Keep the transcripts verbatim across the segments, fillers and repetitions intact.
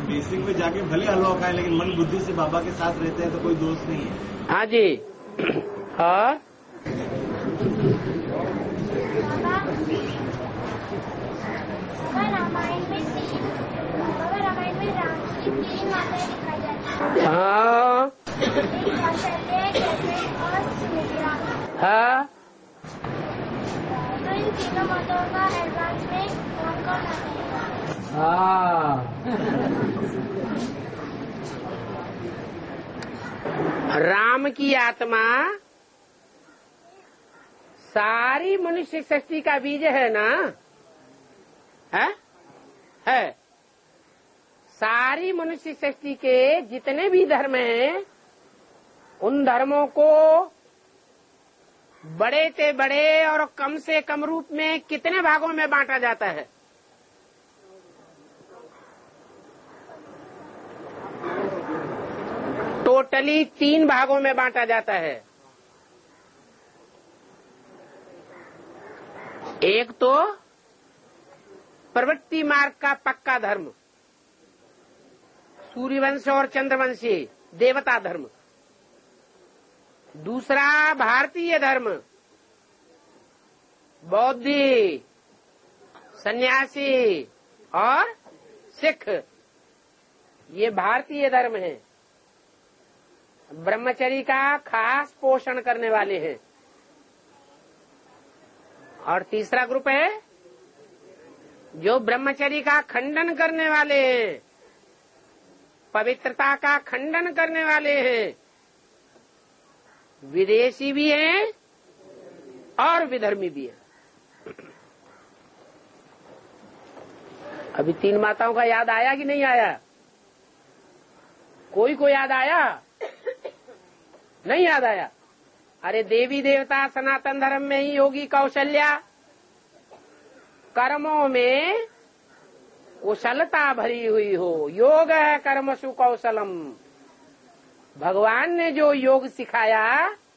Basic में जाके भले हलवा खाए लेकिन मन बुद्धि से बाबा के साथ रहते हैं तो कोई दोष नहीं है। हाँ जी। और रामायण में रामायण में राम की तीन माताएं दिखाई जाती हैं। हाँ हाँ। तो इन तीनों माताओं का एडवांस में कौन कौन आता है? हाँ। राम की आत्मा सारी मनुष्य सृष्टि का बीज है ना, है है सारी मनुष्य सृष्टि के जितने भी धर्म हैं उन धर्मों को बड़े से बड़े और कम से कम रूप में कितने भागों में बांटा जाता है? टोटली तीन भागों में बांटा जाता है। एक तो प्रवृत्ति मार्ग का पक्का धर्म, सूर्यवंश और चंद्रवंशी देवता धर्म। दूसरा भारतीय धर्म, बौद्धि, सन्यासी और सिख, ये भारतीय धर्म है। ब्रह्मचर्य का खास पोषण करने वाले हैं। और तीसरा ग्रुप है जो ब्रह्मचर्य का खंडन करने वाले हैं, पवित्रता का खंडन करने वाले हैं, विदेशी भी हैं और विधर्मी भी हैं। अभी तीन माताओं का याद आया कि नहीं आया? कोई को याद आया? नहीं याद आया? अरे देवी देवता सनातन धर्म में ही होगी कौशल्या, कर्मों में कुशलता भरी हुई हो। योग है कर्मसु कौशलम। भगवान ने जो योग सिखाया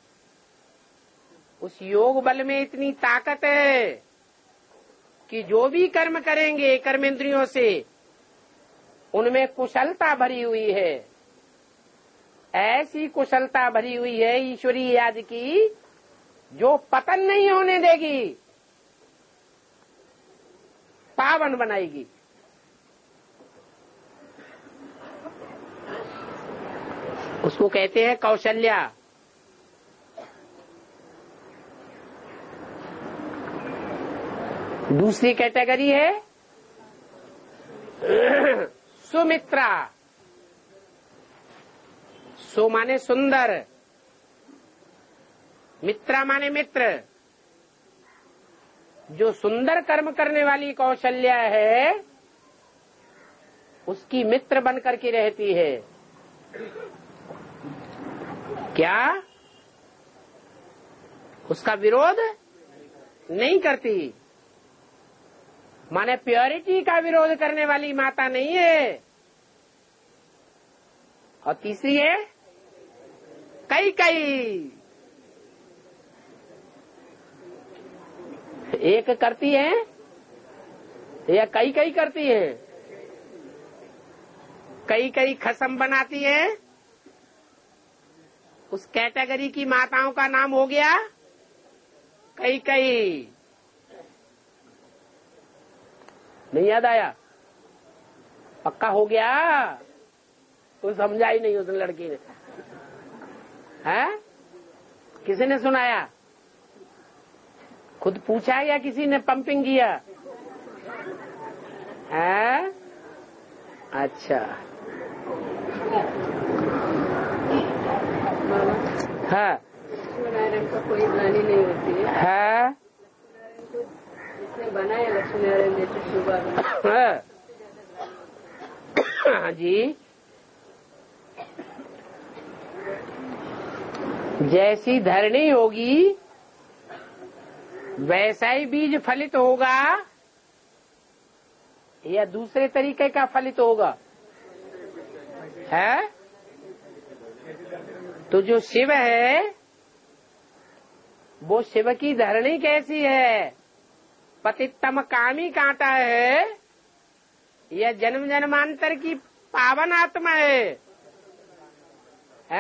उस योग बल में इतनी ताकत है कि जो भी कर्म करेंगे कर्मेंद्रियों से उनमें कुशलता भरी हुई है। ऐसी कुशलता भरी हुई है ईश्वरीय याद की जो पतन नहीं होने देगी, पावन बनाएगी। उसको कहते हैं कौशल्या। दूसरी कैटेगरी है सुमित्रा। सु माने सुंदर, मित्रा माने मित्र। जो सुंदर कर्म करने वाली कौशल्या है उसकी मित्र बन करके रहती है। क्या? उसका विरोध नहीं करती। माने प्योरिटी का विरोध करने वाली माता नहीं है। और तीसरी है कई कई। एक करती है या कई कई करती है? कई कई खसम बनाती है। उस कैटेगरी की माताओं का नाम हो गया कई कई। नहीं याद आया? पक्का हो गया? तो समझा ही नहीं उस लड़की ने। है? किसी ने सुनाया? खुद पूछा या किसी ने पंपिंग किया? है? अच्छा। हाँ। लक्ष्मीनारायण का कोई ग्लानि नहीं होती है। है? जिसने बनाया लक्ष्मीनारायण जैसे शुभ। हाँ जी। जैसी धरनी होगी वैसा ही बीज फलित होगा या दूसरे तरीके का फलित होगा? है? तो जो शिव है वो शिव की धरनी कैसी है? पतितम कामी कांटा है या जन्म जन्मांतर की पावन आत्मा है, है?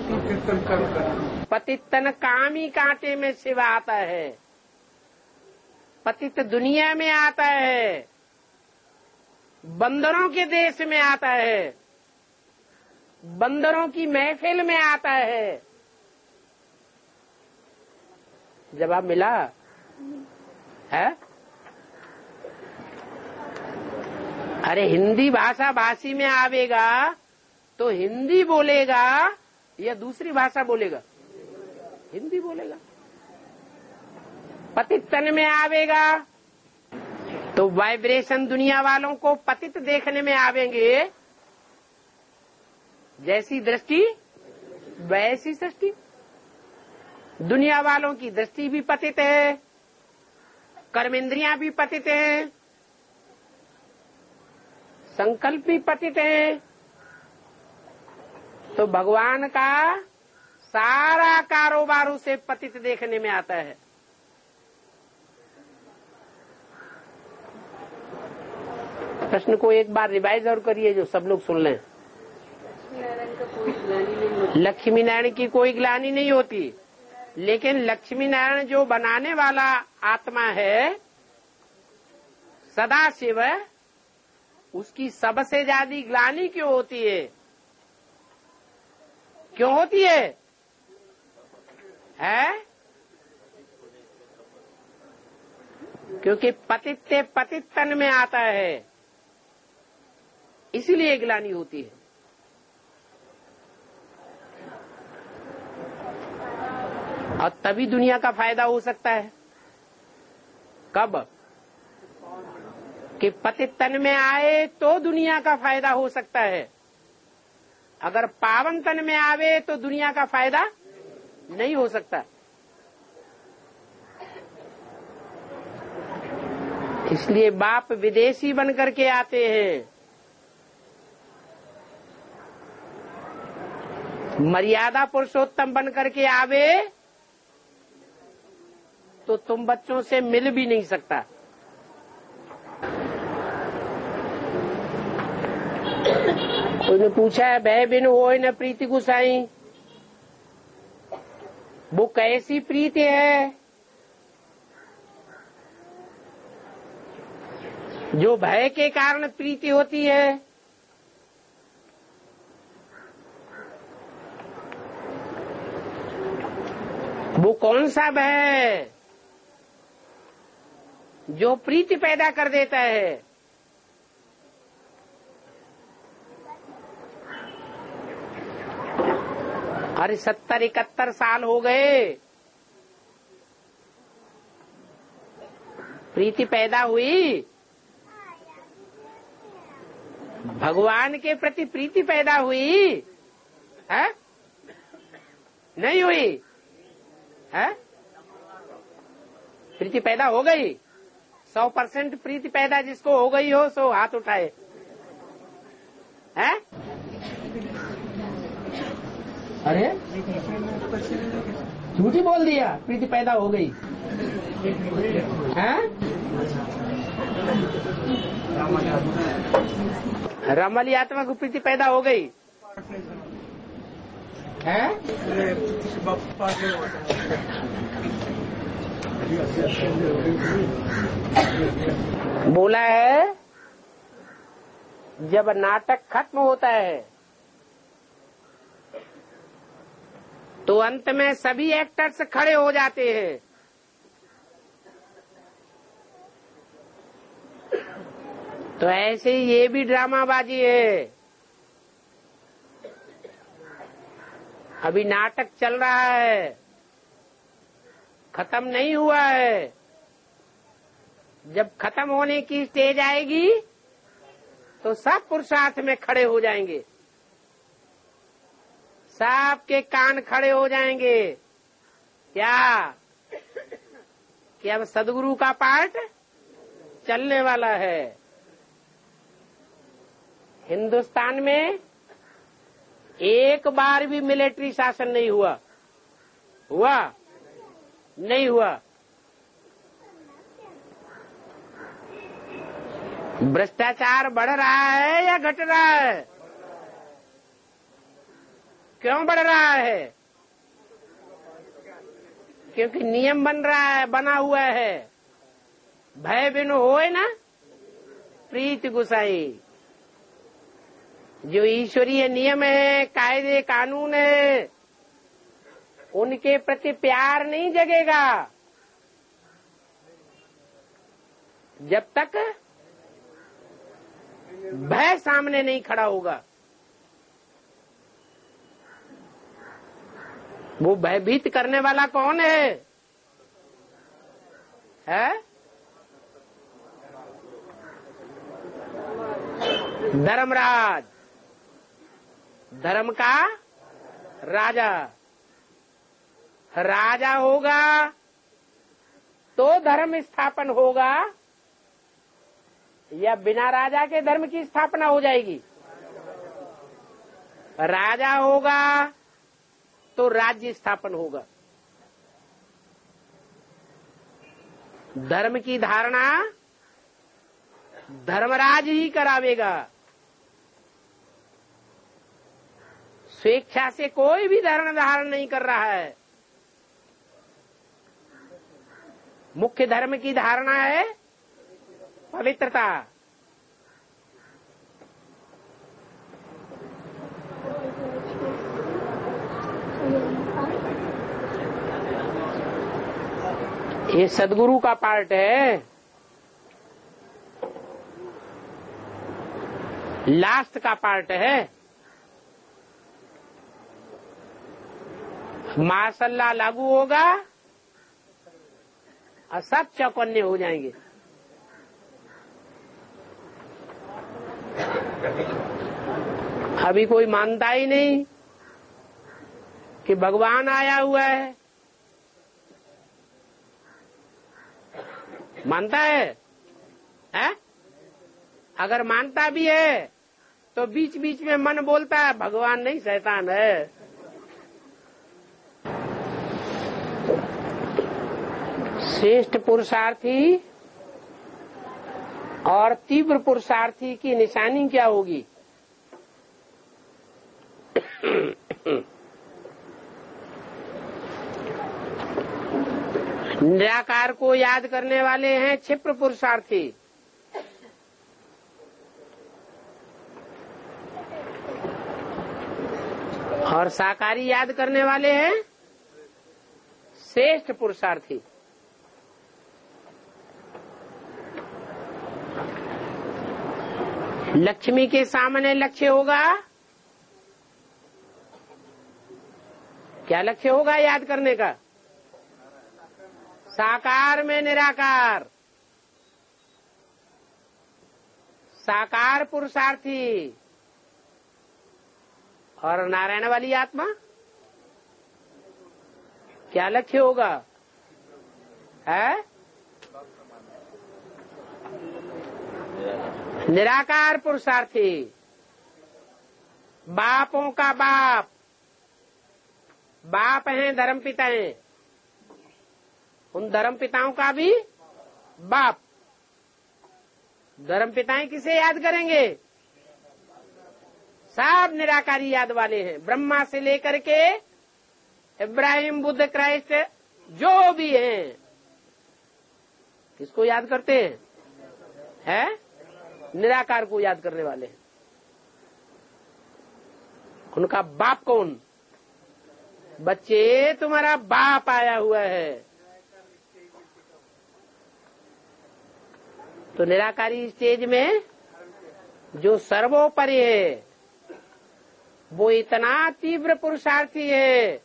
पतितन कामी कांटे में शिव आता है, पतित दुनिया में आता है, बंदरों के देश में आता है, बंदरों की महफिल में आता है। जवाब मिला है? अरे हिंदी भाषा भाषी में आवेगा तो हिंदी बोलेगा या दूसरी भाषा बोलेगा? हिंदी बोलेगा। पतित तन में आवेगा तो वाइब्रेशन दुनिया वालों को पतित देखने में आवेंगे, जैसी दृष्टि वैसी सृष्टि। दुनिया वालों की दृष्टि भी पतित है, कर्मेंद्रियां भी पतित हैं, संकल्प भी पतित है। तो भगवान का सारा कारोबार उसे पतित देखने में आता है। प्रश्न को एक बार रिवाइज और करिए जो सब लोग सुन लें। नारायण का कोई ग्लानि नहीं होती। लक्ष्मी नारायण की कोई ग्लानि नहीं होती, लेकिन लक्ष्मी नारायण जो बनाने वाला आत्मा है सदा शिव, उसकी सबसे ज्यादा ग्लानि क्यों होती है? क्यों होती है? है? क्योंकि पतित से पतित तन में आता है, इसीलिए ग्लानि होती है। और तभी दुनिया का फायदा हो सकता है। कब? कि पतित तन में आए तो दुनिया का फायदा हो सकता है, अगर पावन तन में आवे तो दुनिया का फायदा नहीं हो सकता। इसलिए बाप विदेशी बन करके आते हैं, मर्यादा पुरुषोत्तम बन करके आवे तो तुम बच्चों से मिल भी नहीं सकता। कोई ने पूछा है भय बिन होए न प्रीति गुसाई, वो कैसी प्रीति है जो भय के कारण प्रीति होती है? वो कौन सा भय जो प्रीति पैदा कर देता है? अरे सत्तर इकहत्तर साल हो गए, प्रीति पैदा हुई? भगवान के प्रति प्रीति पैदा हुई है? नहीं हुई है? प्रीति पैदा हो गई? सौ परसेंट प्रीति पैदा जिसको हो गई हो सो हाथ उठाए। है? अरे झूठी बोल दिया, प्रीति पैदा हो गई है? रमली आत्मा को प्रीति पैदा हो गई है? बोला है जब नाटक खत्म होता है तो अंत में सभी एक्टर्स खड़े हो जाते हैं। तो ऐसे ही ये भी ड्रामाबाजी है। अभी नाटक चल रहा है, खत्म नहीं हुआ है। जब खत्म होने की स्टेज आएगी तो सब पुरुषार्थ में खड़े हो जाएंगे, सब के कान खड़े हो जाएंगे। क्या कि अब सदगुरु का पार्ट चलने वाला है। हिंदुस्तान में एक बार भी मिलिट्री शासन नहीं हुआ। हुआ? नहीं हुआ। भ्रष्टाचार बढ़ रहा है या घट रहा है? क्यों बढ़ रहा है? क्योंकि नियम बन रहा है, बना हुआ है। भय बिन होए ना प्रीत गुसाई। जो ईश्वरीय नियम है, कायदे कानून है, उनके प्रति प्यार नहीं जगेगा जब तक भय सामने नहीं खड़ा होगा। वो भयभीत करने वाला कौन है? है धर्मराज, धर्म का राजा। राजा होगा तो धर्म स्थापन होगा, या बिना राजा के धर्म की स्थापना हो जाएगी? राजा होगा तो राज्य स्थापन होगा। धर्म की धारणा धर्मराज ही करावेगा। स्वेच्छा से कोई भी धर्म धारण नहीं कर रहा है। मुख्य धर्म की धारणा है पवित्रता। ये सदगुरु का पार्ट है। लास्ट का पार्ट है। माशाल्लाह लागू होगा और सब चौकन्ने हो जाएंगे। अभी कोई मानता ही नहीं कि भगवान आया हुआ है। मानता है, है? अगर मानता भी है तो बीच बीच में मन बोलता है भगवान नहीं शैतान है। श्रेष्ठ पुरुषार्थी और तीव्र पुरुषार्थी की निशानी क्या होगी? निराकार को याद करने वाले हैं क्षिप्र पुरुषार्थी, और साकारी याद करने वाले हैं श्रेष्ठ पुरुषार्थी। लक्ष्मी के सामने लक्ष्य होगा, क्या लक्ष्य होगा याद करने का? साकार में निराकार, साकार पुरुषार्थी और नारायण वाली आत्मा, क्या लक्ष्य होगा? है निराकार पुरुषार्थी, बापों का बाप, बाप हैं धर्म पिता हैं, उन धर्म पिताओं का भी बाप। धर्म पिताएं किसे याद करेंगे? सब निराकारी याद वाले हैं। ब्रह्मा से लेकर के इब्राहिम, बुद्ध, क्राइस्ट जो भी हैं, किसको याद करते हैं? है निराकार को याद करने वाले हैं। उनका बाप कौन? बच्चे तुम्हारा बाप आया हुआ है। तो निराकारी स्टेज में जो सर्वोपरि है वो इतना तीव्र पुरुषार्थी है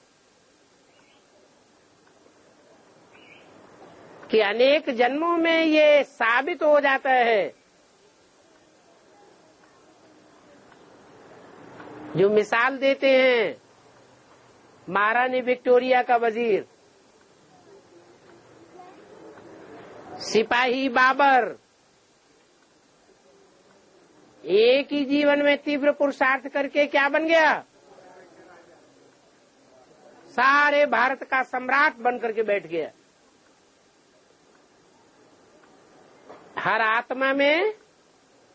कि अनेक जन्मों में ये साबित हो जाता है। जो मिसाल देते हैं महारानी विक्टोरिया का वजीर, सिपाही बाबर, एक ही जीवन में तीव्र पुरुषार्थ करके क्या बन गया? सारे भारत का सम्राट बन करके बैठ गया। हर आत्मा में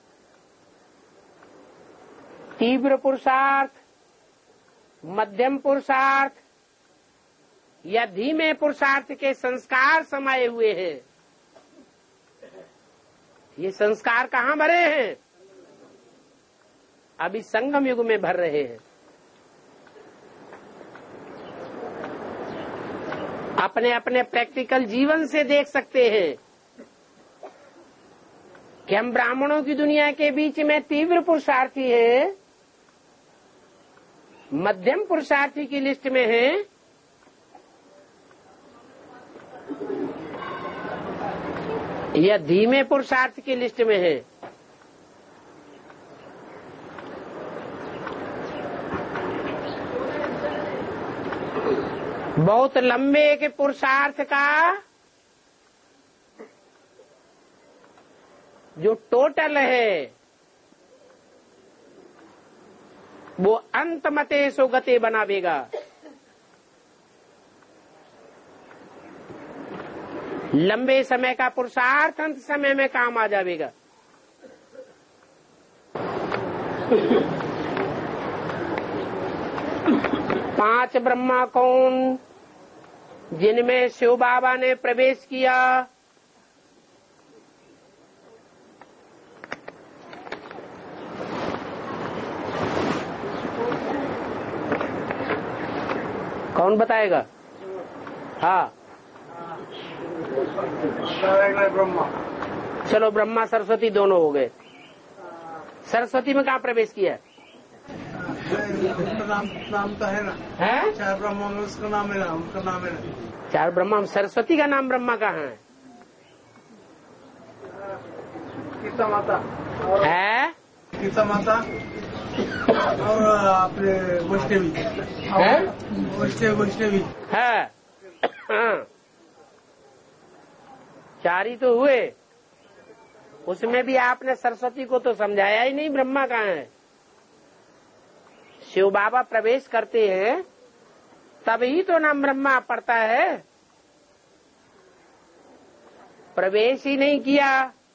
तीव्र पुरुषार्थ, मध्यम पुरुषार्थ या धीमे पुरुषार्थ के संस्कार समाये हुए हैं। ये संस्कार कहाँ भरे हैं? अभी संगम युग में भर रहे हैं। अपने अपने प्रैक्टिकल जीवन से देख सकते हैं कि हम ब्राह्मणों की दुनिया के बीच में तीव्र पुरुषार्थी हैं, मध्यम पुरुषार्थी की लिस्ट में हैं, या धीमे पुरुषार्थ की लिस्ट में हैं। बहुत लंबे के पुरुषार्थ का जो टोटल है वो अंत मते सो गते बनावेगा। लंबे समय का पुरुषार्थ अंत समय में काम आ जाएगा। पांच ब्रह्मा कौन? जिनमें शिव बाबा ने प्रवेश किया। कौन बताएगा? हाँ, ब्रह्मा। चलो, ब्रह्मा सरस्वती दोनों हो गए। सरस्वती में कहाँ प्रवेश किया? नाम नाम तो है ना, है चार ब्रह्मा में उसका नाम है ना, उनका नाम है ना। चार ब्रह्मा में सरस्वती का नाम ब्रह्मा कहाँ है? गीता माता है गीता माता और अपने वैष्णवी है वैष्णव वैष्णवी है हाँ। चार ही तो हुए। उसमें भी आपने सरस्वती को तो समझाया ही नहीं, ब्रह्मा कहाँ है। शिव बाबा प्रवेश करते हैं तभी तो नाम ब्रह्मा पड़ता है। प्रवेश ही नहीं किया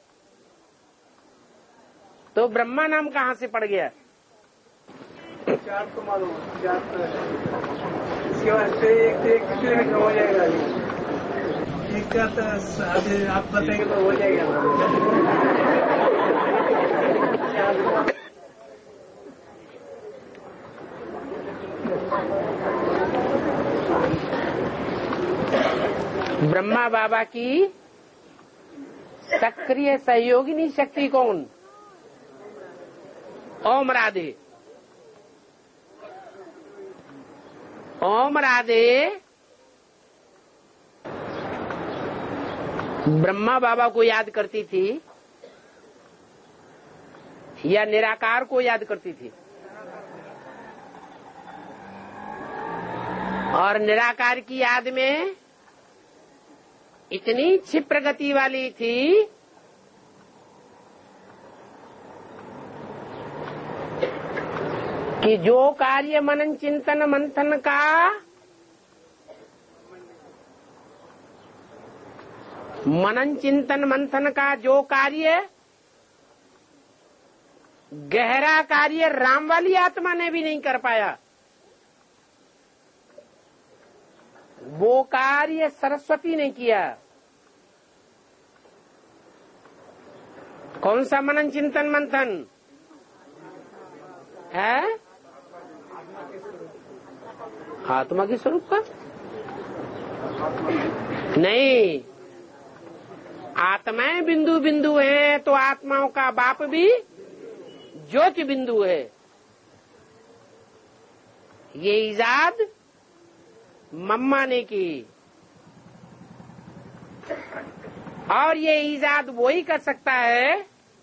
तो ब्रह्मा नाम कहाँ से पड़ गया? चार तो मालूम, चार तो इसके बाद एक एक कितने में हो जाएगा? एक का तो अभी आप बताएंगे तो हो जाएगा। ब्रह्मा बाबा की सक्रिय सहयोगिनी शक्ति कौन? ओम राधे। ओम राधे ब्रह्मा बाबा को याद करती थी या निराकार को याद करती थी? और निराकार की याद में इतनी क्षिप्र गति वाली थी कि जो कार्य मनन चिंतन मंथन का मनन चिंतन मंथन का जो कार्य गहरा कार्य राम वाली आत्मा ने भी नहीं कर पाया, वो कार्य सरस्वती ने किया। कौन सा मनन चिंतन मंथन है? आत्मा के स्वरूप का नहीं। आत्माएं बिंदु बिंदु है तो आत्माओं का बाप भी ज्योति बिंदु है। ये इजाद मम्मा ने की और ये इजाद वो ही कर सकता है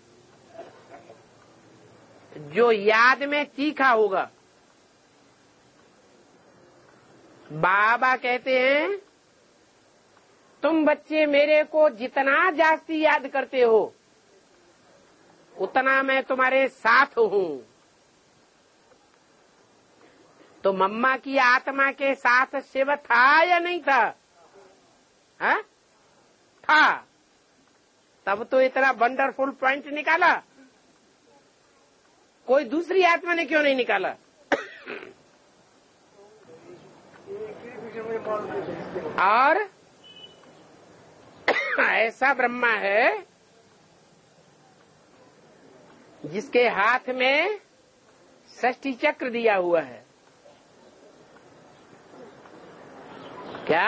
जो याद में तीखा होगा। बाबा कहते हैं तुम बच्चे मेरे को जितना जास्ती याद करते हो उतना मैं तुम्हारे साथ हूँ। तो मम्मा की आत्मा के साथ शिव था या नहीं था? हा? था। तब तो इतना वंडरफुल पॉइंट निकाला। कोई दूसरी आत्मा ने क्यों नहीं निकाला? और ऐसा ब्रह्मा है जिसके हाथ में षष्ठी चक्र दिया हुआ है। क्या?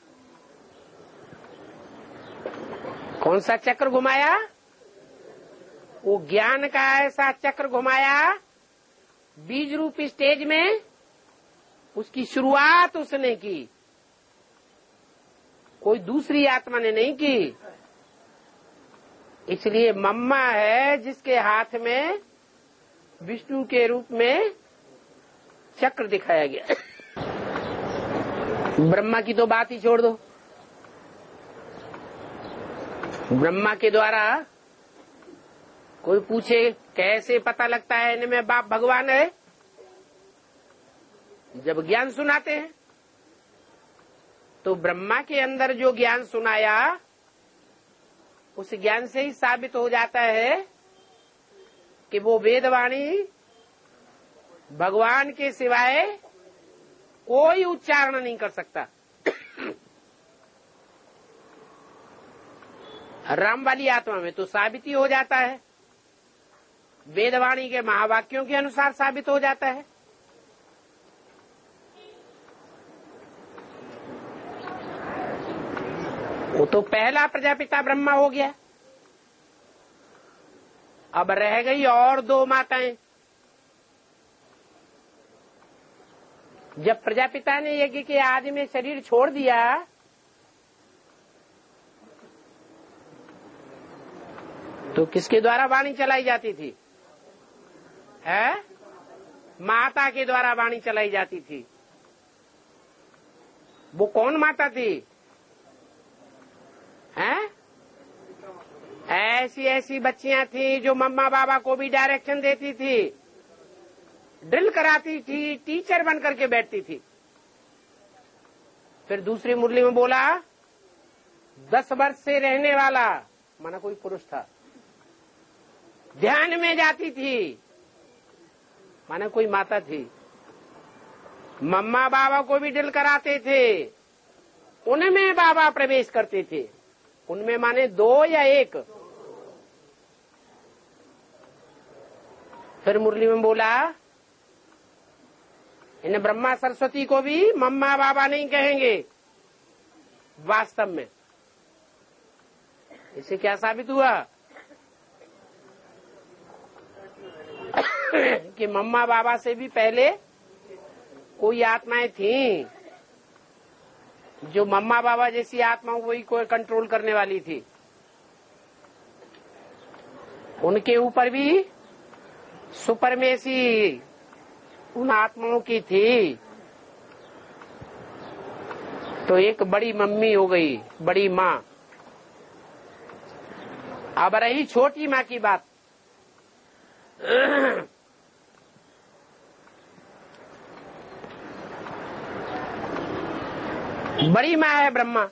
कौन सा चक्र घुमाया? वो ज्ञान का ऐसा चक्र घुमाया बीज रूप स्टेज में, उसकी शुरुआत उसने की, कोई दूसरी आत्मा ने नहीं की। इसलिए मम्मा है जिसके हाथ में विष्णु के रूप में चक्र दिखाया गया। ब्रह्मा की तो बात ही छोड़ दो। ब्रह्मा के द्वारा कोई पूछे कैसे पता लगता है इनमें बाप भगवान है? जब ज्ञान सुनाते हैं तो ब्रह्मा के अंदर जो ज्ञान सुनाया उस ज्ञान से ही साबित हो जाता है कि वो वेदवाणी भगवान के सिवाय कोई उच्चारण नहीं कर सकता। राम वाली आत्मा में तो साबित ही हो जाता है, वेदवाणी के महावाक्यों के अनुसार साबित हो जाता है। वो तो पहला प्रजापिता ब्रह्मा हो गया। अब रह गई और दो माताएं। जब प्रजापिता ने यज्ञ के आदि में शरीर छोड़ दिया तो किसके द्वारा वाणी चलाई जाती थी? है? माता के द्वारा वाणी चलाई जाती थी। वो कौन माता थी? हैं? ऐसी ऐसी बच्चियां थी जो मम्मा बाबा को भी डायरेक्शन देती थी, ड्रिल कराती थी, टीचर बन करके बैठती थी। फिर दूसरी मुरली में बोला दस वर्ष से रहने वाला, माना कोई पुरुष था, ध्यान में जाती थी, माना कोई माता थी। मम्मा बाबा को भी ड्रिल कराते थे, उनमें बाबा प्रवेश करते थे। उनमें माने दो या एक। फिर मुरली में बोला इन ब्रह्मा सरस्वती को भी मम्मा बाबा नहीं कहेंगे वास्तव में। इससे क्या साबित हुआ कि मम्मा बाबा से भी पहले कोई आत्माएं थीं जो मम्मा बाबा जैसी आत्माओं को ही कोई कंट्रोल करने वाली थी। उनके ऊपर भी सुपरमेसी उन आत्माओं की थी। तो एक बड़ी मम्मी हो गई, बड़ी माँ। अब रही छोटी माँ की बात। बड़ी माँ है ब्रह्मा।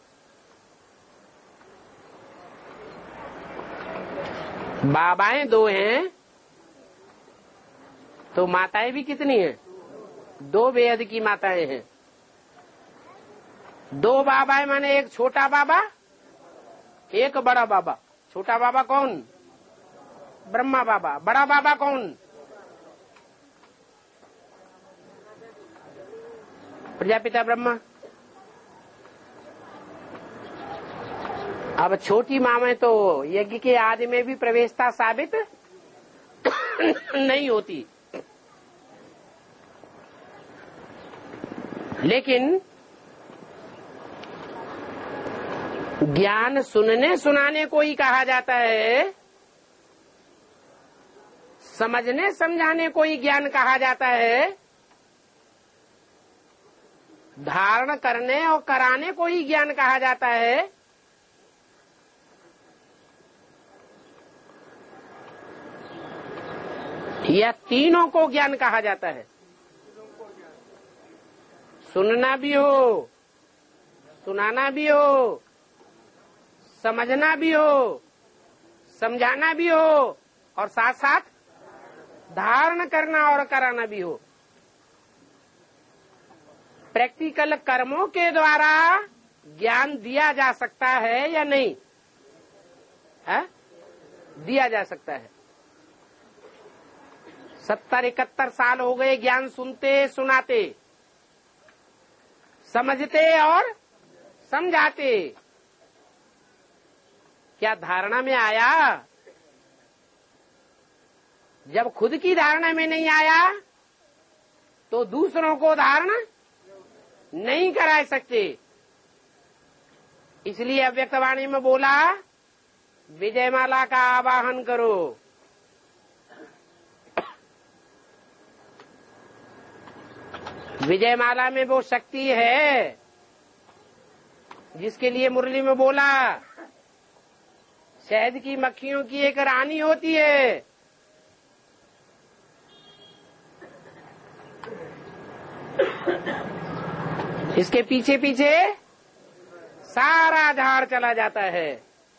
बाबाएं दो हैं तो माताएं भी कितनी हैं? दो बेहद की माताएं हैं। दो बाबाएं माने एक छोटा बाबा, एक बड़ा बाबा। छोटा बाबा कौन? ब्रह्मा बाबा। बड़ा बाबा कौन? प्रजापिता ब्रह्मा। अब छोटी माँ में तो यज्ञ के आदि में भी प्रवेशता साबित नहीं होती, लेकिन ज्ञान सुनने सुनाने को ही कहा जाता है, समझने समझाने को ही ज्ञान कहा जाता है, धारण करने और कराने को ही ज्ञान कहा जाता है। यह तीनों को ज्ञान कहा जाता है। सुनना भी हो, सुनाना भी हो, समझना भी हो, समझाना भी हो और साथ साथ धारण करना और कराना भी हो। प्रैक्टिकल कर्मों के द्वारा ज्ञान दिया जा सकता है या नहीं है? दिया जा सकता है। सत्तर इकहत्तर साल हो गए ज्ञान सुनते सुनाते, समझते और समझाते। क्या धारणा में आया? जब खुद की धारणा में नहीं आया तो दूसरों को धारणा नहीं करा सकते। इसलिए अव्यक्तवाणी में बोला, विजयमाला का आवाहन करो। विजयमाला में वो शक्ति है जिसके लिए मुरली में बोला, शहद की मक्खियों की एक रानी होती है। इसके पीछे पीछे सारा झाड़ चला जाता है।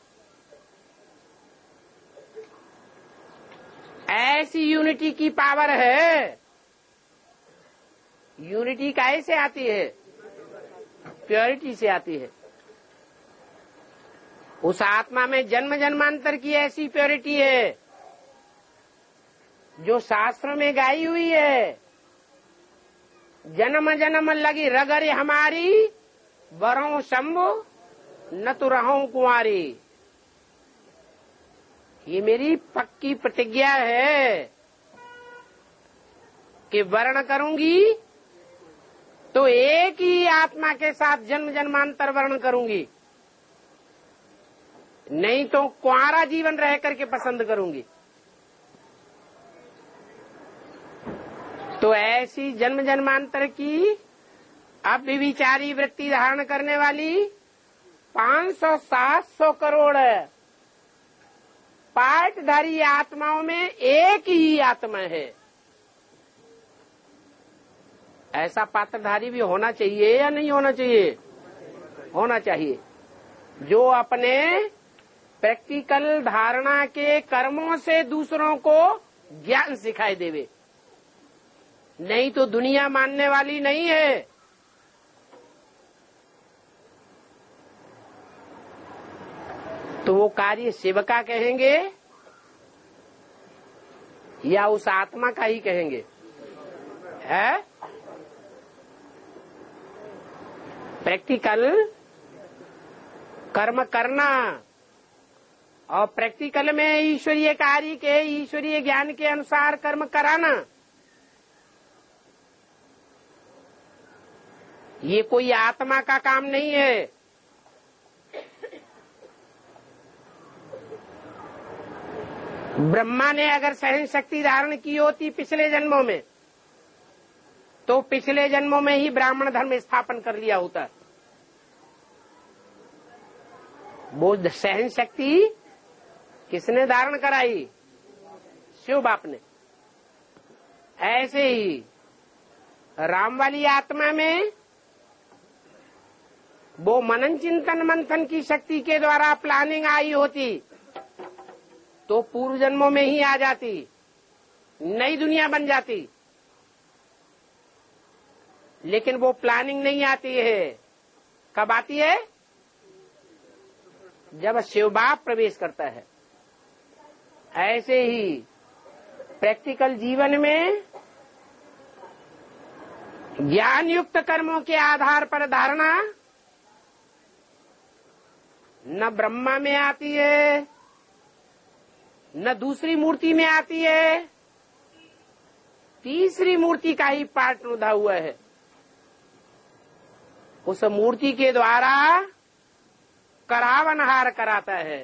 ऐसी यूनिटी की पावर है। यूनिटी कैसे आती है? प्योरिटी से आती है। उस आत्मा में जन्म जन्मांतर की ऐसी प्योरिटी है जो शास्त्रों में गाई हुई है। जन्म जन्म लगी रगरे हमारी, वरों शंभु न तो रहूं कुंवारी। ये मेरी पक्की प्रतिज्ञा है कि वर्ण करूंगी तो एक ही आत्मा के साथ जन्म जन्मांतर वर्ण करूंगी, नहीं तो कुंवारा जीवन रह करके पसंद करूंगी। तो ऐसी जन्म जन्मांतर की अव्यभिचारी वृत्ति धारण करने वाली पांच सौ सात सौ करोड़ पाठधारी आत्माओं में एक ही आत्मा है। ऐसा पात्रधारी भी होना चाहिए या नहीं होना चाहिए? होना चाहिए, जो अपने प्रैक्टिकल धारणा के कर्मों से दूसरों को ज्ञान सिखाई देवे। नहीं तो दुनिया मानने वाली नहीं है। तो वो कार्य सेवका कहेंगे या उस आत्मा का ही कहेंगे? है प्रैक्टिकल कर्म करना और प्रैक्टिकल में ईश्वरीय कार्य के, ईश्वरीय ज्ञान के अनुसार कर्म कराना, ये कोई आत्मा का काम नहीं है। ब्रह्मा ने अगर सहन शक्ति धारण की होती पिछले जन्मों में, तो पिछले जन्मों में ही ब्राह्मण धर्म स्थापन कर लिया होता। वो सहन शक्ति किसने धारण कराई? शिव बाप ने। ऐसे ही राम वाली आत्मा में वो मनन चिंतन मंथन की शक्ति के द्वारा प्लानिंग आई होती तो पूर्व जन्मों में ही आ जाती, नई दुनिया बन जाती। लेकिन वो प्लानिंग नहीं आती है। कब आती है? जब शिव बाप प्रवेश करता है। ऐसे ही प्रैक्टिकल जीवन में ज्ञान युक्त कर्मों के आधार पर धारणा न ब्रह्मा में आती है, न दूसरी मूर्ति में आती है, तीसरी मूर्ति का ही पाठ उधा हुआ है। उस मूर्ति के द्वारा करावनहार कराता है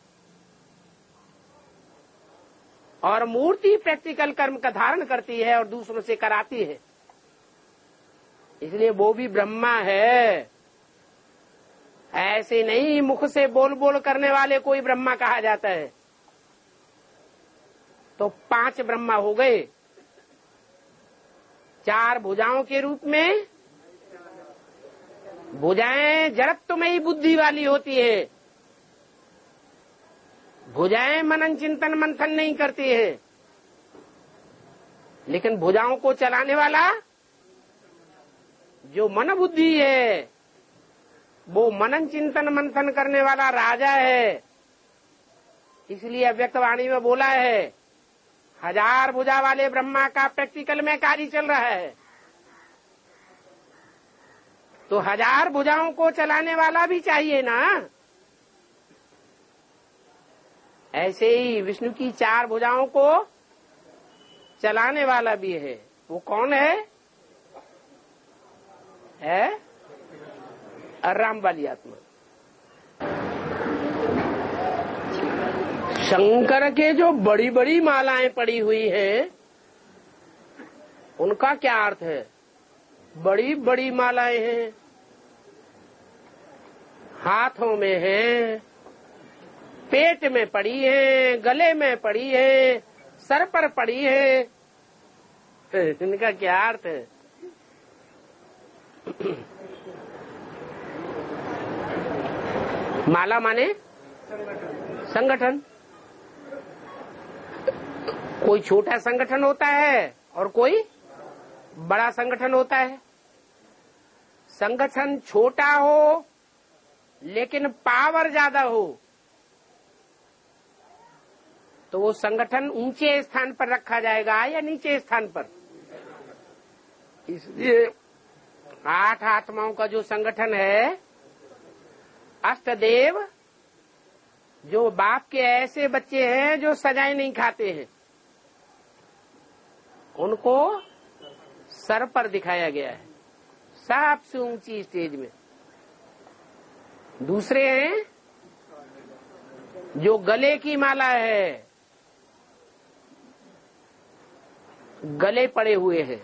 और मूर्ति प्रैक्टिकल कर्म का धारण करती है और दूसरों से कराती है। इसलिए वो भी ब्रह्मा है। ऐसे नहीं मुख से बोल बोल करने वाले कोई ब्रह्मा कहा जाता है। तो पांच ब्रह्मा हो गए। चार भुजाओं के रूप में, भुजाएं जड़त्वमयी बुद्धि वाली होती है। भुजाएं मनन चिंतन मंथन नहीं करती है। लेकिन भुजाओं को चलाने वाला जो मन बुद्धि है, वो मनन चिंतन मंथन करने वाला राजा है। इसलिए अव्यक्त वाणी में बोला है, हजार भुजा वाले ब्रह्मा का प्रैक्टिकल में कार्य चल रहा है। तो हजार भुजाओं को चलाने वाला भी चाहिए ना। ऐसे ही विष्णु की चार भुजाओं को चलाने वाला भी है। वो कौन है? है राम वाली आत्मा। शंकर के जो बड़ी बड़ी मालाएं पड़ी हुई हैं, उनका क्या अर्थ है? बड़ी बड़ी मालाएं हैं, हाथों में हैं, पेट में पड़ी हैं, गले में पड़ी हैं, सर पर पड़ी हैं। इनका क्या अर्थ है? माला माने संगठन। कोई छोटा संगठन होता है और कोई बड़ा संगठन होता है। संगठन छोटा हो लेकिन पावर ज्यादा हो तो वो संगठन ऊंचे स्थान पर रखा जाएगा या नीचे स्थान पर। इसलिए आठ आत्माओं का जो संगठन है, अष्टदेव जो बाप के ऐसे बच्चे हैं जो सजाएं नहीं खाते हैं, उनको सर पर दिखाया गया है, सबसे ऊंची स्टेज में। दूसरे हैं जो गले की माला है, गले पड़े हुए हैं।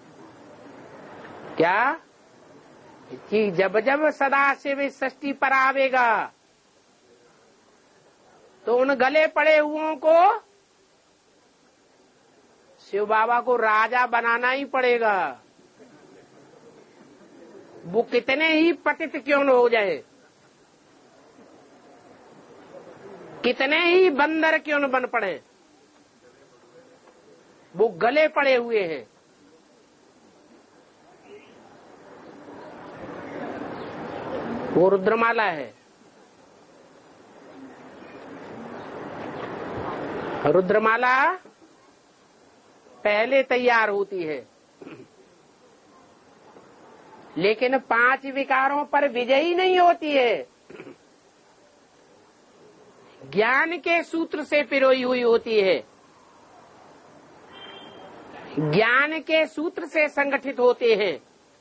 क्या कि जब जब सदा शिव षष्ठी पर आवेगा तो उन गले पड़े हुओं को शिव बाबा को राजा बनाना ही पड़ेगा। वो कितने ही पतित क्यों न हो जाए, कितने ही बंदर क्यों न बन पड़े, वो गले पड़े हुए हैं। वो रुद्रमाला है। रुद्रमाला पहले तैयार होती है, लेकिन पांच विकारों पर विजयी नहीं होती है। ज्ञान के सूत्र से पिरोई हुई होती है, ज्ञान के सूत्र से संगठित होते हैं।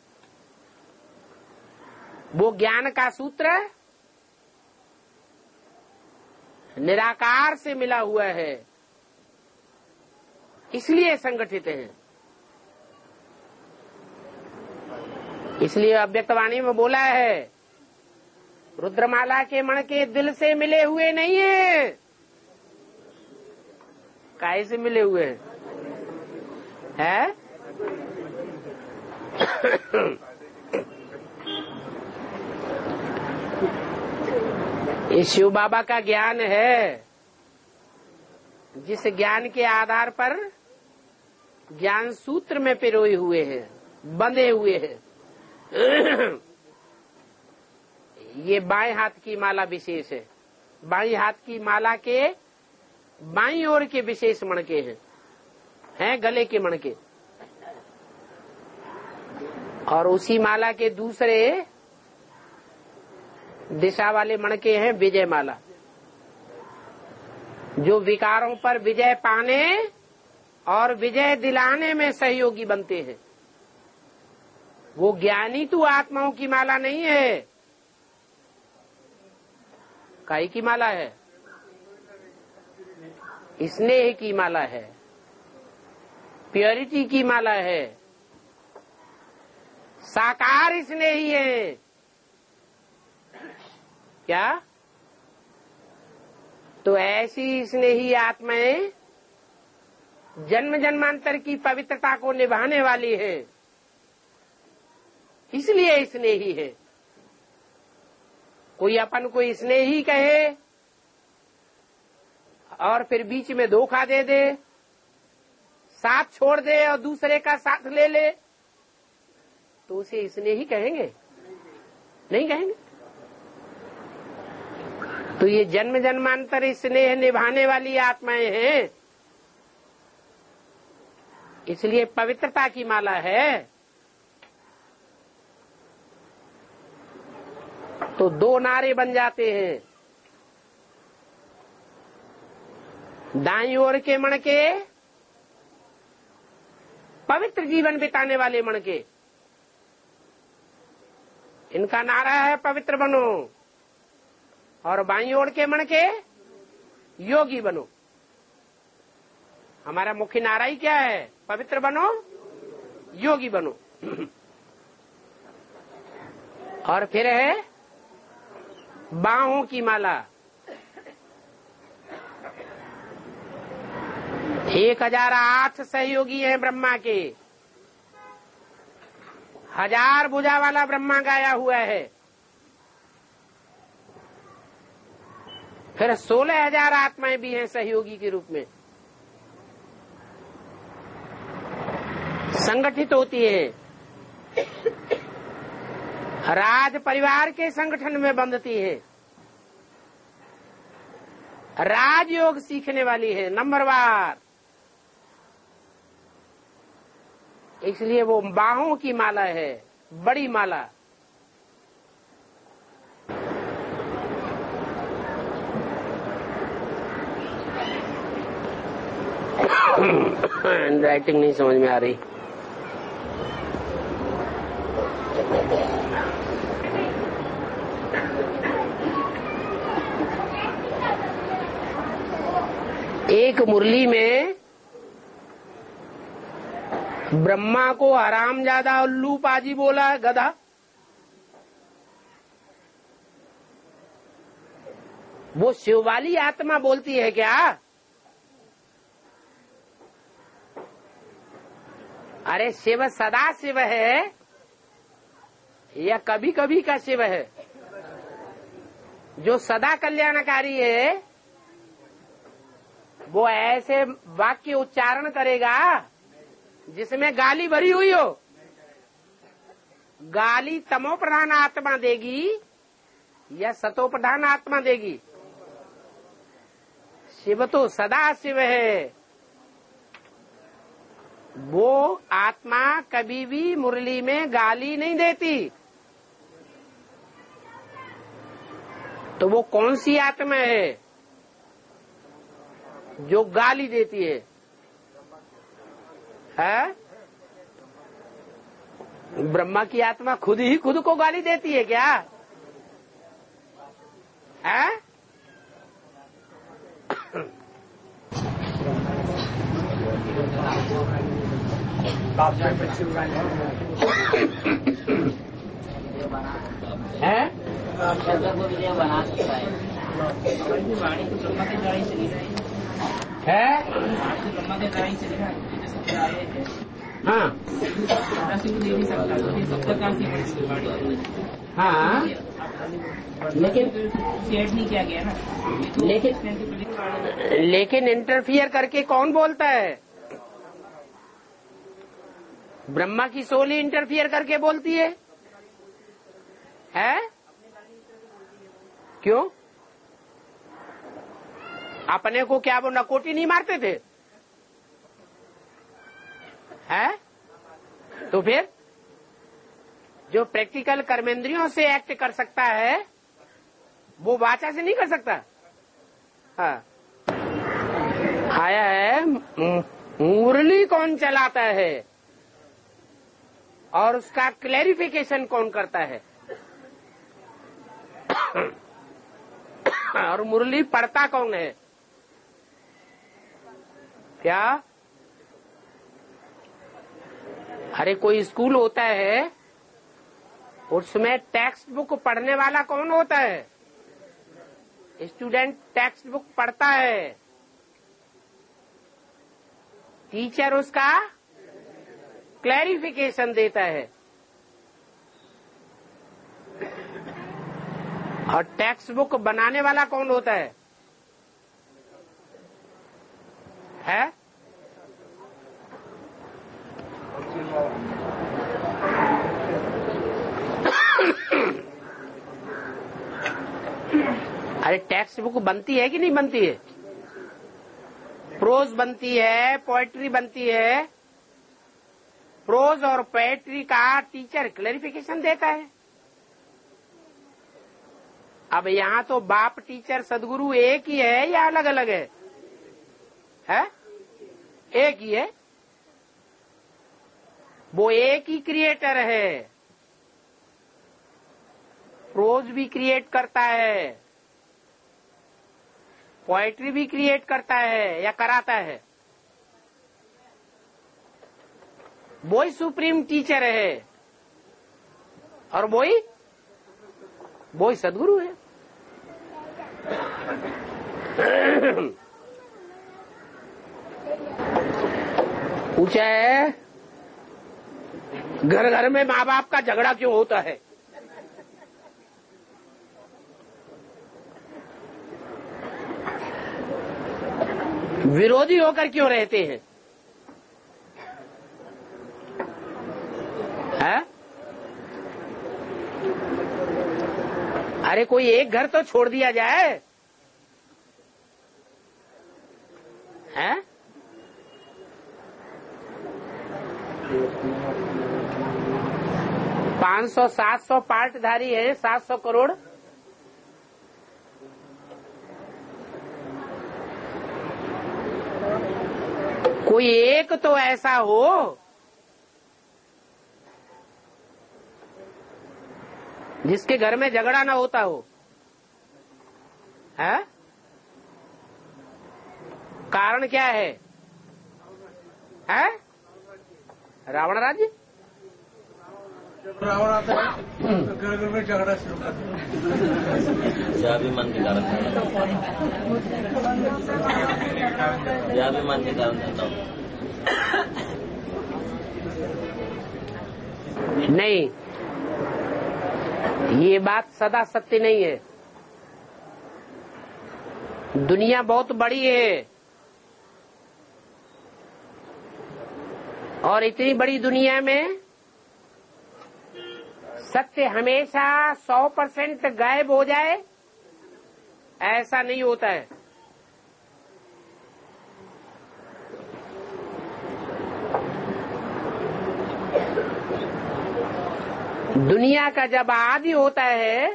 वो ज्ञान का सूत्र निराकार से मिला हुआ है, इसलिए संगठित हैं। इसलिए अव्यक्तवाणी में बोला है, रुद्रमाला के मण के दिल से मिले हुए नहीं है। काहे से मिले हुए हैं? है? ये शिव बाबा का ज्ञान है, जिस ज्ञान के आधार पर ज्ञान सूत्र में पिरोए हुए हैं, बंधे हुए हैं। ये बाएं हाथ की माला विशेष है। बाएं हाथ की माला के बाईं ओर के विशेष मणके हैं, हैं गले के मणके। और उसी माला के दूसरे दिशा वाले मणके हैं विजय माला, जो विकारों पर विजय पाने और विजय दिलाने में सहयोगी बनते हैं। वो ज्ञानी तो आत्माओं की माला नहीं है। काई की माला है? स्नेह की माला है, प्योरिटी की माला है, साकार स्नेही है। क्या? तो ऐसी स्नेही आत्माएं जन्म जन्मांतर की पवित्रता को निभाने वाली है, इसलिए स्नेही है। कोई अपन को स्नेही कहे और फिर बीच में धोखा दे दे, साथ छोड़ दे और दूसरे का साथ ले ले तो उसे स्नेह ही कहेंगे? नहीं कहेंगे। तो ये जन्म जन्मांतर स्नेह निभाने वाली आत्माएं हैं, इसलिए पवित्रता की माला है। तो दो नारे बन जाते हैं, दाईं ओर के मण के पवित्र जीवन बिताने वाले मण के, इनका नारा है पवित्र बनो, और बाईं ओर के मण के योगी बनो। हमारा मुख्य नारा ही क्या है? पवित्र बनो, योगी बनो। और फिर है बाहों की माला। एक हजार आठ सहयोगी हैं ब्रह्मा के, हजार भुजा वाला ब्रह्मा गाया हुआ है। फिर सोलह हजार आत्माएं भी हैं सहयोगी के रूप में, संगठित होती है, राज परिवार के संगठन में बंधती है, राजयोग सीखने वाली है नंबरवार। इसलिए वो बाहों की माला है, बड़ी माला। राइटिंग नहीं समझ में आ रही। एक मुरली में ब्रह्मा को हरामजादा उल्लू पाजी बोला, गधा। वो शिव वाली आत्मा बोलती है क्या? अरे शिव सदा शिव है या कभी कभी का शिव है? जो सदा कल्याणकारी है वो ऐसे वाक्य उच्चारण करेगा जिसमें गाली भरी हुई हो। गाली तमो प्रधान आत्मा देगी या सतो प्रधान आत्मा देगी? शिव तो सदा शिव है। वो आत्मा कभी भी मुरली में गाली नहीं देती। तो वो कौन सी आत्मा है जो गाली देती है? है? ब्रह्मा की आत्मा खुद ही खुद को गाली देती है क्या? है? है? बना सकता है। है? हाँ हाँ, लेकिन नहीं किया गया ना। लेकिन लेकिन इंटरफियर करके कौन बोलता है? ब्रह्मा की सोली इंटरफियर करके बोलती है। है? क्यों? अपने को क्या वो नकोटी नहीं मारते थे? है? तो फिर जो प्रैक्टिकल कर्मेंद्रियों से एक्ट कर सकता है वो वाचा से नहीं कर सकता। हाँ। आया है मुरली कौन चलाता है और उसका क्लैरिफिकेशन कौन करता है और मुरली पढ़ता कौन है? क्या? अरे कोई स्कूल होता है उसमें टेक्स्ट बुक पढ़ने वाला कौन होता है? स्टूडेंट टेक्स्ट बुक पढ़ता है, टीचर उसका क्लैरिफिकेशन देता है। और टेक्स्ट बुक बनाने वाला कौन होता है? है? अरे टेक्स्ट बुक बनती है कि नहीं बनती है? प्रोज बनती है, पोएट्री बनती है। प्रोज और पोएट्री का टीचर क्लैरिफिकेशन देता है। अब यहाँ तो बाप टीचर सदगुरु एक ही है या अलग अलग है? है एक ही है। वो एक ही क्रिएटर है। प्रोज भी क्रिएट करता है, पोएट्री भी क्रिएट करता है या कराता है। वो ही सुप्रीम टीचर है और वो ही वो ही सदगुरु है। पूछा है घर घर में माँ बाप का झगड़ा क्यों होता है? विरोधी होकर क्यों रहते हैं? है? अरे कोई एक घर तो छोड़ दिया जाए। है? पाँच सौ सात सौ पार्टधारी है, सात सौ करोड़। कोई एक तो ऐसा हो जिसके घर में झगड़ा ना होता हो। है? कारण क्या है? है? रावण राज्य। जब रावण आता है तो घर घर में झगड़ा शुरू कर दिया। मन के कारण मन के कारण नहीं, ये बात सदा सत्य नहीं है। दुनिया बहुत बड़ी है और इतनी बड़ी दुनिया में सत्य हमेशा सौ परसेंट गायब हो जाए ऐसा नहीं होता है। दुनिया का जब आदि होता है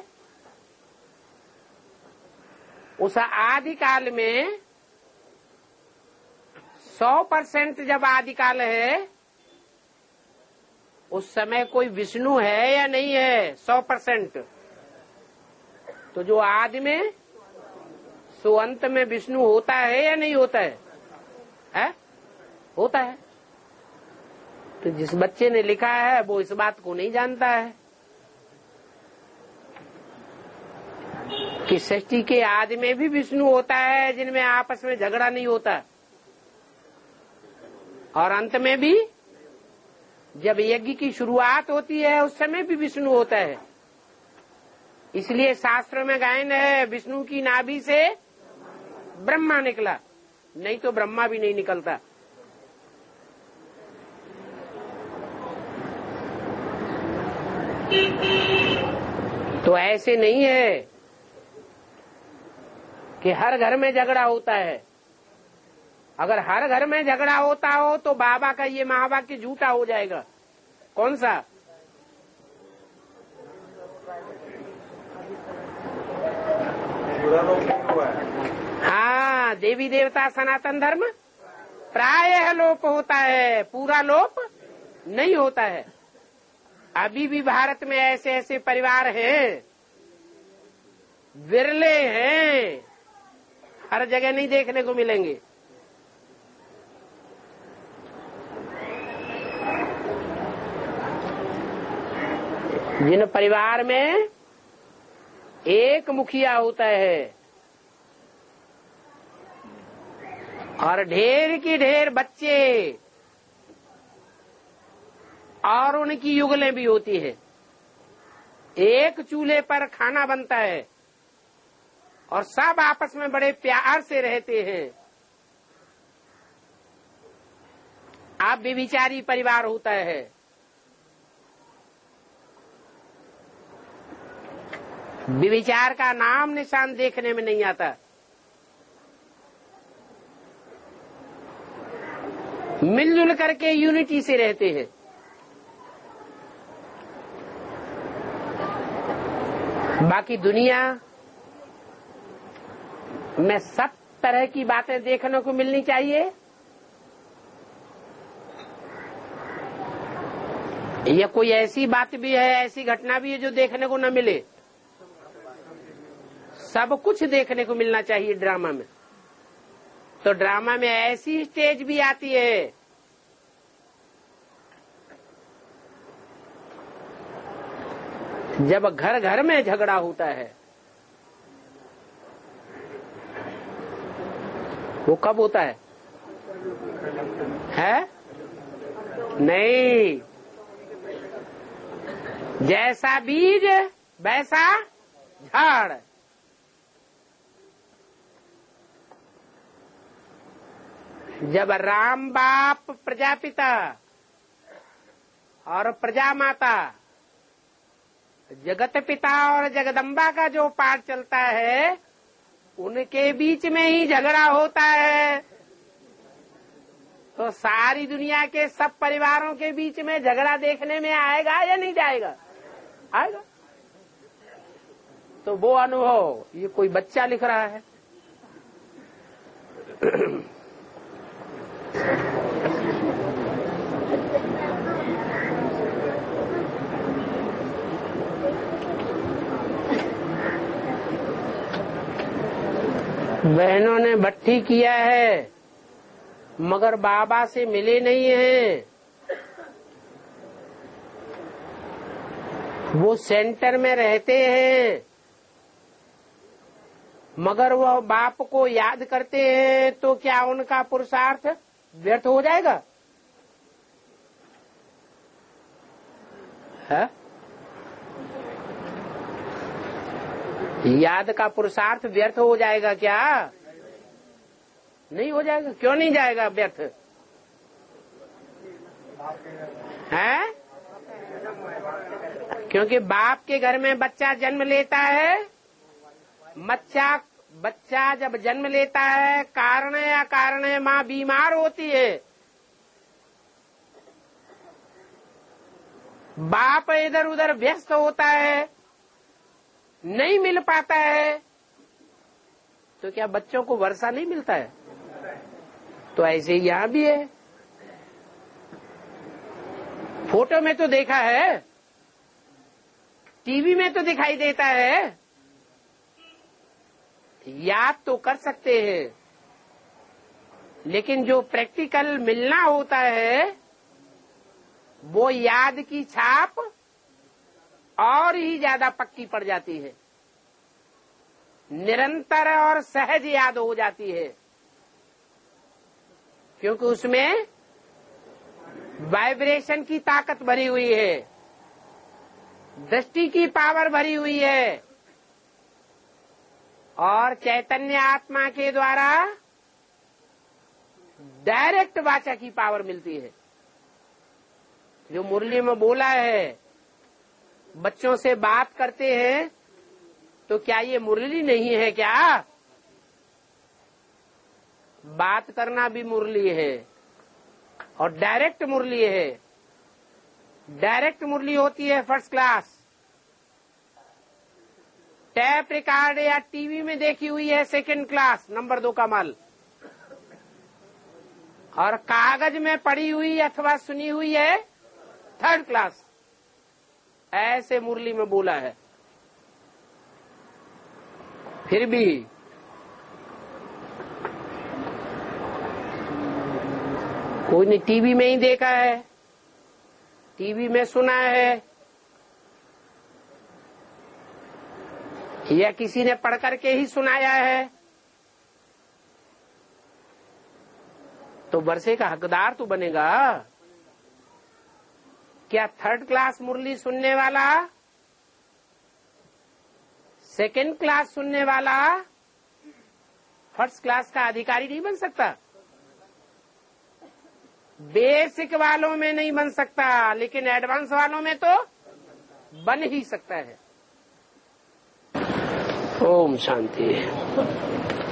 उस आदि काल में सौ परसेंट जब आदि काल है उस समय कोई विष्णु है या नहीं है? सौ परसेंट। तो जो आदि में सो अंत में विष्णु होता है या नहीं होता है? है? होता है। तो जिस बच्चे ने लिखा है वो इस बात को नहीं जानता है कि सृष्टि के आदि में भी विष्णु होता है जिनमें आपस में झगड़ा नहीं होता, और अंत में भी जब यज्ञ की शुरुआत होती है उस समय भी विष्णु होता है। इसलिए शास्त्रों में गायन है विष्णु की नाभि से ब्रह्मा निकला, नहीं तो ब्रह्मा भी नहीं निकलता। तो ऐसे नहीं है कि हर घर में झगड़ा होता है। अगर हर घर में झगड़ा होता हो तो बाबा का ये महावाक्य झूठा हो जाएगा। कौन सा? हाँ, देवी देवता सनातन धर्म प्रायः लोप होता है, पूरा लोप नहीं होता है। अभी भी भारत में ऐसे ऐसे परिवार हैं, विरले हैं, हर जगह नहीं देखने को मिलेंगे। जिन परिवार में एक मुखिया होता है और ढेर की ढेर बच्चे और उनकी युगलें भी होती है, एक चूल्हे पर खाना बनता है और सब आपस में बड़े प्यार से रहते हैं। आप व्यभिचारी परिवार होता है, विचार का नाम निशान देखने में नहीं आता। मिलजुल करके यूनिटी से रहते हैं। बाकी दुनिया में सब तरह की बातें देखने को मिलनी चाहिए। या कोई ऐसी बात भी है, ऐसी घटना भी है जो देखने को न मिले? सब कुछ देखने को मिलना चाहिए ड्रामा में। तो ड्रामा में ऐसी स्टेज भी आती है जब घर घर में झगड़ा होता है। वो कब होता है? है नहीं, जैसा बीज वैसा झाड़। जब राम बाप प्रजापिता और प्रजा माता, जगत पिता और जगदम्बा का जो पाठ चलता है, उनके बीच में ही झगड़ा होता है। तो सारी दुनिया के सब परिवारों के बीच में झगड़ा देखने में आएगा या नहीं जाएगा? आएगा। तो वो अनुभव ये कोई बच्चा लिख रहा है। बहनों ने भट्ठी किया है मगर बाबा से मिले नहीं हैं। वो सेंटर में रहते हैं मगर वह बाप को याद करते हैं, तो क्या उनका पुरुषार्थ व्यर्थ हो जाएगा? है? याद का पुरुषार्थ व्यर्थ हो जाएगा क्या? नहीं हो जाएगा। क्यों नहीं जाएगा व्यर्थ? है? क्योंकि बाप के घर में बच्चा जन्म लेता है। बच्चा बच्चा जब जन्म लेता है, कारण या कारण माँ बीमार होती है, बाप इधर उधर व्यस्त होता है, नहीं मिल पाता है, तो क्या बच्चों को वर्षा नहीं मिलता है? तो ऐसे ही यहाँ भी है। फोटो में तो देखा है, टीवी में तो दिखाई देता है, याद तो कर सकते हैं, लेकिन जो प्रैक्टिकल मिलना होता है वो याद की छाप और ही ज्यादा पक्की पड़ जाती है, निरंतर और सहज याद हो जाती है, क्योंकि उसमें वाइब्रेशन की ताकत भरी हुई है, दृष्टि की पावर भरी हुई है और चैतन्य आत्मा के द्वारा डायरेक्ट वाचा की पावर मिलती है। जो मुरली में बोला है, बच्चों से बात करते हैं, तो क्या ये मुरली नहीं है क्या? बात करना भी मुरली है और डायरेक्ट मुरली है। डायरेक्ट मुरली होती है फर्स्ट क्लास। टैप रिकॉर्ड या टीवी में देखी हुई है सेकंड क्लास, नंबर दो का माल। और कागज में पढ़ी हुई अथवा सुनी हुई है थर्ड क्लास। ऐसे मुरली में बोला है। फिर भी कोई ने टीवी में ही देखा है, टीवी में सुना है, या किसी ने पढ़ करके ही सुनाया है, तो वर्षे का हकदार तो बनेगा। क्या थर्ड क्लास मुरली सुनने वाला सेकंड क्लास सुनने वाला फर्स्ट क्लास का अधिकारी नहीं बन सकता? बेसिक वालों में नहीं बन सकता, लेकिन एडवांस वालों में तो बन ही सकता है। ओम शांति।